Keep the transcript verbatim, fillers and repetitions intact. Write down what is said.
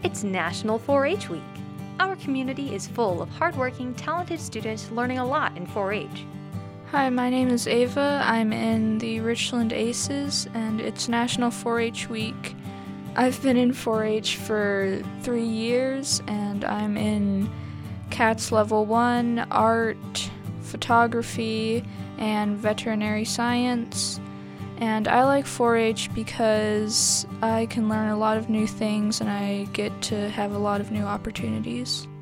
It's National four H Week. Our community is full of hardworking, talented students learning a lot in four H. Hi, my name is Ava. I'm in the Richland Aces, and it's National four H Week. I've been in four H for three years, and I'm in CATS Level one, Art, Photography, and Veterinary Science. And I like four H because I can learn a lot of new things and I get to have a lot of new opportunities.